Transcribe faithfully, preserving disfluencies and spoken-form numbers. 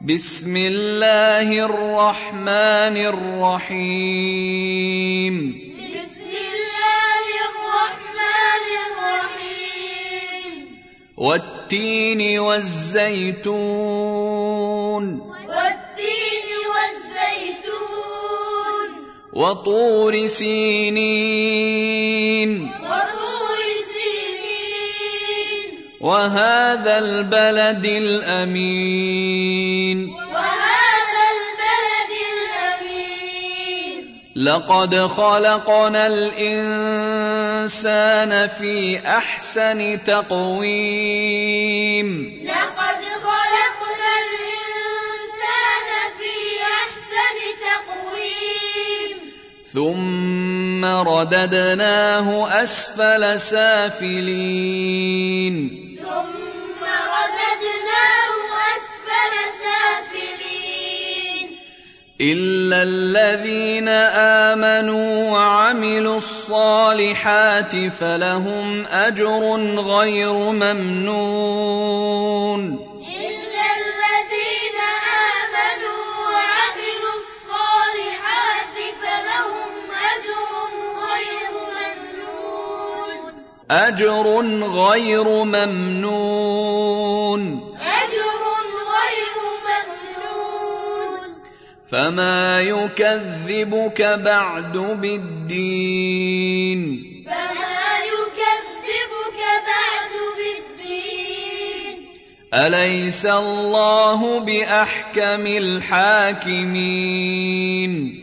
بسم الله الرحمن الرحيم بسم الله الرحمن الرحيم والتين والزيتون والتين والزيتون وطور سينين وطور سينين وهذا البلد الأمين وهذا البلد الأمين لقد خلقنا الإنسان في أحسن تقويم لقد خلقنا الإنسان في أحسن تقويم ثم رددناه أسفل سافلين ثم رددناه أسفل سافلين إلا الذين آمنوا وعملوا الصالحات فلهم أجر غير ممنون إلا الذين آمنوا وعملوا الصالحات فلهم أجر غير ممنون أجر غير ممنون أجر غير ممنون فما يكذبك بعد بالدين فما يكذبك بعد بالدين أليس الله بأحكم الحاكمين